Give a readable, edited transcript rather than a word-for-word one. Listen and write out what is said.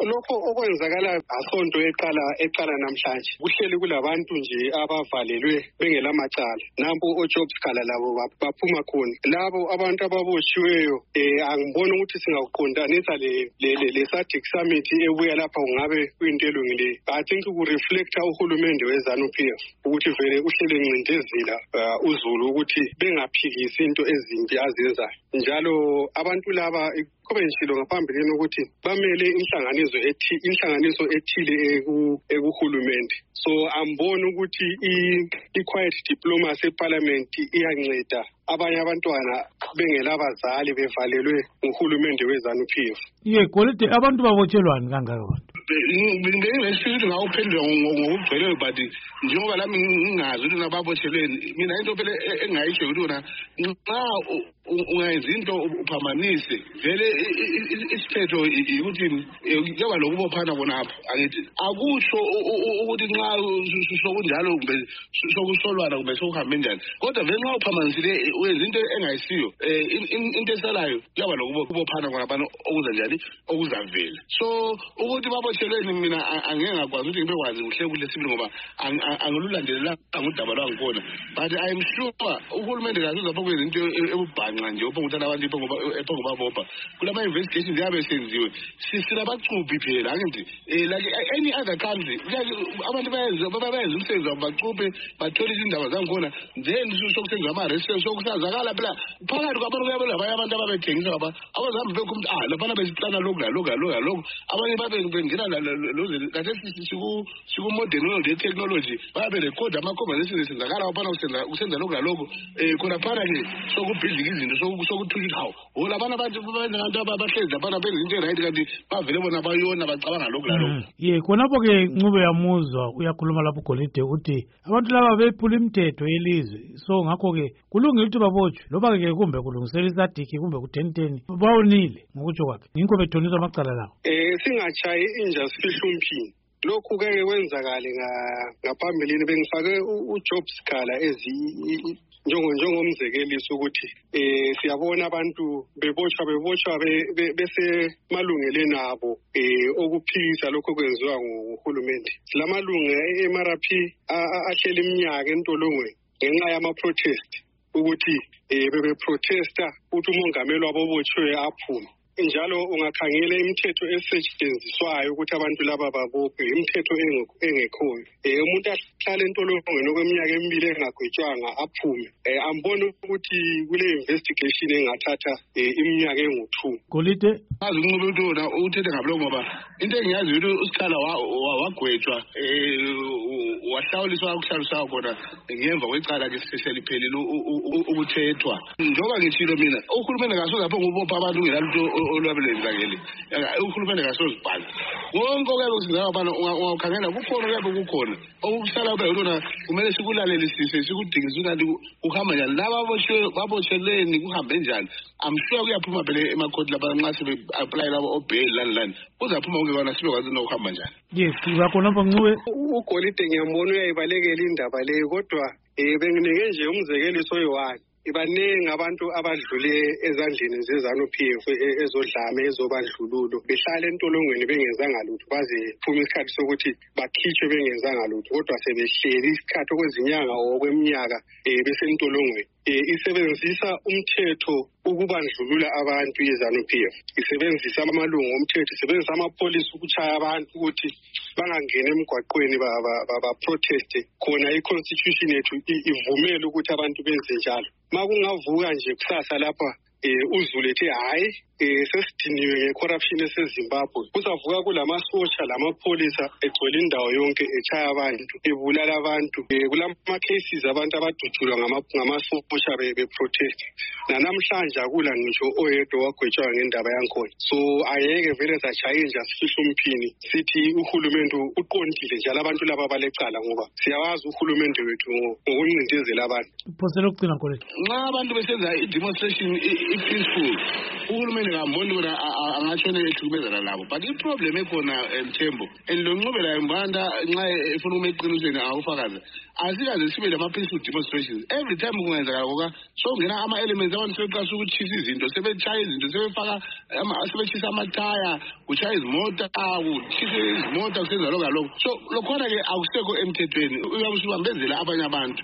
lokho okwenzakala asonto eqala namhlanje kuhleli kulabantu nje abavalelwe bengelamacala nampo oJob Sikhala labo baphuma khona labo abantu ababotshiweyo angibona ukuthi singaqondanisa le SADC summit ebuya lapha kungabe kuyinto elungileyo. I think kureflecta uhulumende weZANU-PF ukuthi vele uhlele ncindezela uZulu ukuthi bengaphikisi into ezimbi azenzayo njalo abantu laba kube ngishilo ngaphambilini ukuthi bamele inhlanganiso ethile ekuhulumende. So ambona ukuthi i-quiet diplomacy eParliament iyanceda abanye abantwana bengelabazali bevalelwe nguhulumende weZANU-PF. Golide abantu babotshelwani kangaka abantu? Ngeke ngawuphendula ngokugcweleyo but njengoba lami ngingazi ukuthi nababotshelweni mina into phela engayisho ukuthi nxa ungayenza into uphamanise vele isiphetho ukuthi kuyoba lokubophana khonapho angithi akusho ukuthi nxa sokunjalo kumbe sokusolwana kumbe sokuhambe njani kodwa vele nxa uphamanisile wenza into engayisiyo into esalayo kuyoba lokubophana khonapha okuza njani okuzavela so ukuthi babotshelweni mina angeke ngakwazi ukuthi ngibekwazi kuhle sibili ngoba angilulandelelanga udaba lwangikhona but I am sure uhulumende kazuza kwenza into ebubhanqa nje uphonguthatha abantu ephongubabopha kulama investigations yabe senziwe silabacuphi phela angithi like any other country abantu bayenza umsebenzi wabo bacuphe bathole izindaba zangikhona then sokusenza ama-arrest sokusazakala phela phakathi kwabantu kuyabo labanye abantu ababethengisa abazahambe bekho ukuthi laphana besiplana lokhu nalokhu abanye babengena kathesi siku-modern world ye-technology bayaberekhoda ama-conversation esenzakala aphana kusenza lokhu nalokhu khona phana-ke sokubhidlika izinto sokuthutsha hawu labana abantu abahlezi laphana benza into erayithi kanti bavele bona bayona bacabanga lokhu nalokhu. Khonapho-ke Ncube yamuzwa uyakhuluma lapho uGolide uthi abantu laba bephula imithetho yelizwe so ngakho-ke kulungile ukuthi babotshwe loba-ke kumbe kulungisela iSADC kumbe ku-1010 bawonile ngokutsho kwakhe yingakho bethoniswa amacala lawo. Singatshayi inja sifihla umphini lokhu keke kwenzakale ngaphambilini bengifake uJob Sikhala njengomzekeliso ukuthi siyabona abantu bebotshwa besemalungeleni abo okuphikisa lokho kwenziwa nguhulumende. Silamalungu e-MRP ahleli iminyaka entolongweni ngenxa yama-protest ukuthi bebeprotesta ukuthi umongameli wabo obotshiwe aphume. Njalo ungakhangela imithetho esetshenziswayo ukuthi abantu laba babophe imithetho engekhoyo. Umuntu ahlala entolongweni okweminyaka emibili engagwetshwanga aphume. Ambona ukuthi kule investigation engathatha iminyaka engu-2. Golide azi uNcube ukuthi uthethe ngabuloko ngoba into engiyazi ukuthi uSikhala wagwetshwa wahlawuliswa ukuhlaliswa khona ngemva kwecala ke seliphelile ukuthethwa njengoba ngithilo mina uhulumende kasoze apho ngubopha abantu ngelalutho olwabelenzakele uhulumende kasozibhala konke okuyabe kusenzeka bana ungakhangela kukhona okuhlala kube yona kumele sikulalelisise sikudingise kanti kuhamba njani laba babotsheleni kuhambe njani I'm sure kuyaphuma phela emakhoti lapha nxa sebe-apply labo obail lani kuzaphuma konke kona sibekwazi nokuhamba njani. Yes bakhonapho Ncube uGolide ngiyambona uyayibalekela indaba leyo kodwa benginike nje umzekeliso oyi-1 ibaningi abantu abadlule ezandleni zeZANU-PF ezodlame ezobandlululo behlala entolongweni bengenzanga lutho baze phuma isikhathi sokuthi bakhitshwe bengenzanga lutho kodwa sebehleli isikhathi okwezinyanga okweminyaka besentolongweni. Isebenzisa umthetho ukubandlulula abantu yeZANU-PF isebenzisa amalungu omthetho isebenzisa amapolisi ukutshaya abantu ukuthi bangangena emgwaqweni baproteste khona i-constitution yethu ivumela ukuthi abantu benze njalo. Makungavuka nje kusasa lapha uZulu ethi hayi sesidiniwe nge-corruption eseZimbabwe kuzavuka kulamasotsha lamapolisa egcwele indawo yonke etshaya abantu ebulala abantu kulama-cases abantu abadutshulwa ngamasotsha beprotest nanamhlanje akula ngisho oyedwa wagwetshwayo ngendaba yankhona. So ayeke vele satshaye nje sifihla umphini sithi uhulumende uqondile njalo abantu laba balecala ngoba siyawazi uhulumende wethu ngokuncindezela abantu. Phosela ukucina Golide nxa abantu besenza i-demonstration i-peaceful uhulumeni ngamboni ukuthi angatshone ehlukumezana labo but i-problem ekhona Mthembu and lo Ncubela Mbanda nxa efuna uma eqinisweni awufakaze asikaze sibe lama-peaceful demonstrations every time kungenzakala koka sokungena ama-elements abantu sebeqasa ukutshisa izinto sebetshaya izinto sebetshisa amathaya kutshaya izimota kutshise izimota kusenza lokho so lokhona-ke akusekho emthethweni uyabe usubambezela abanye abantu